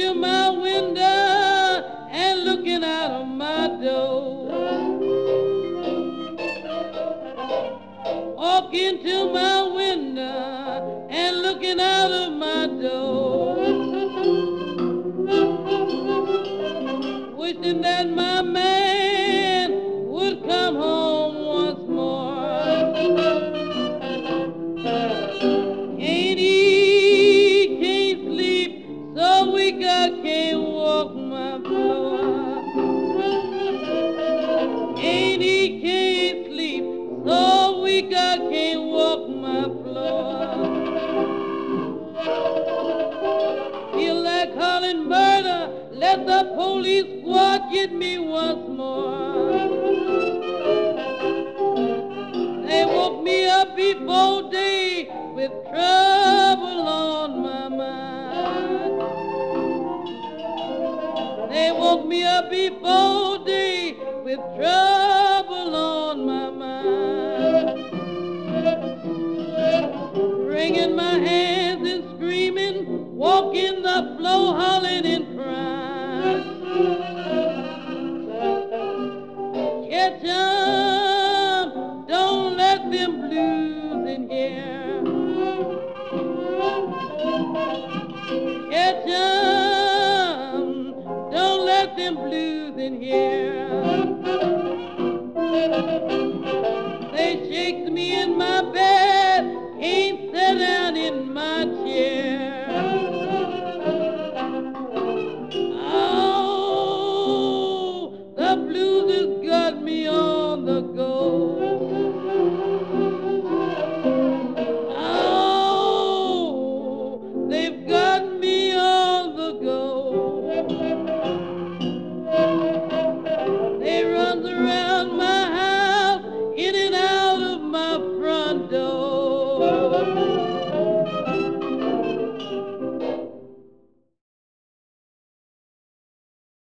to my window and looking out of my door. Walking to my window and looking out of my door. Wishing that my man would come home once more. Can't eat, can't sleep, so weak I can't walk my floor. Can't eat, can't sleep, so weak I can't walk my floor. Feel like calling murder, let the police squad get me once more. They woke me up before day with trouble on my mind. They woke me up before day with trouble on my mind. Wringing my hands and screaming, walking the floor, hollering and crying. Catch 'em, don't let them blues in here. Catch 'em, don't let them blues in here.